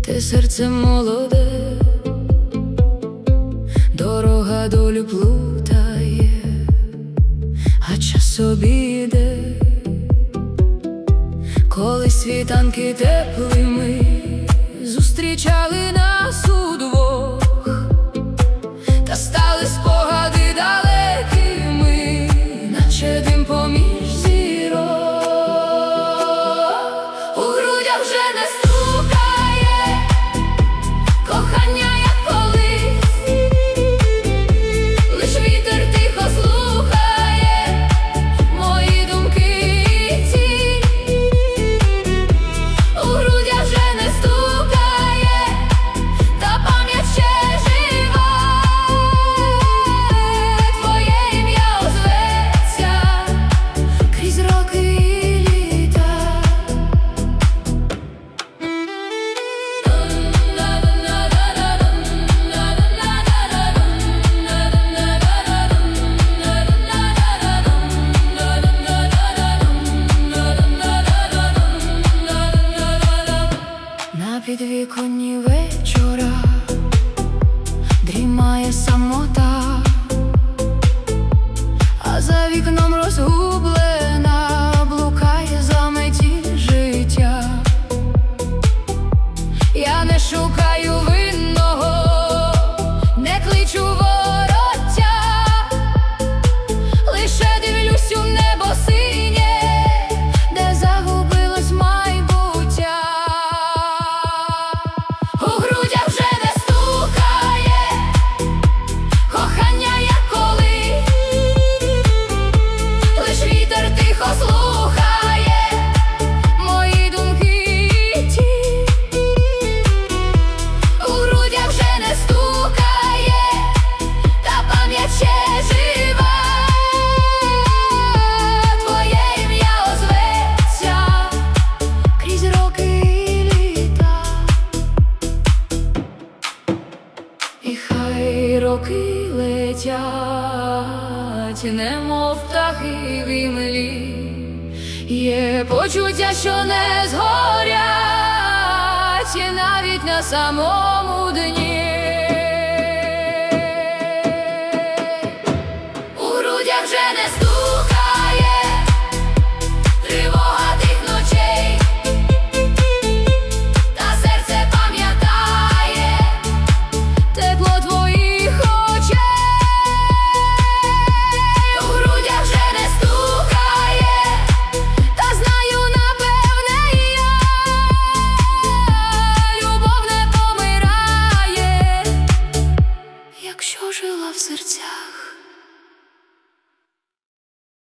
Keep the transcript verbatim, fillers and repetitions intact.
Ти серце молоде, дорога долю плутає, а час обійде, коли світанки теплими зустрічали нас удвох, та стали спогади далекими, наче дим поміж зірок. У грудях вже не стукає кохання, як колись, лиш вітер тихо слухає мої думки і ті. У грудях вже не стукає, та пам'ять ще жива, твоє ім'я озветься крізь роки і літа. На підвіконні вечора дрімає самота, а за вікном розгублена блукає заметіль життя. Я не шукаю винного, не кличу вороття, лише дивлюсь у небо синє, де загубилось майбуття. У грудях вже не стукає кохання, як колись, лиш вітер тихо слухає мої думки і ті. У грудях вже не стукає, та пам'ять ще жива, твоє ім'я озветься крізь роки і літа. І хай роки летять, немов птахи в імлі, є почуття, що не згорять навіть на самому дні. У грудях вже не стукає тривога тих ночей, та серце пам'ятає тепло твоїх очей. У грудях вже не стукає, та знаю, напевне, я любов не помирає, якщо жила в серцях.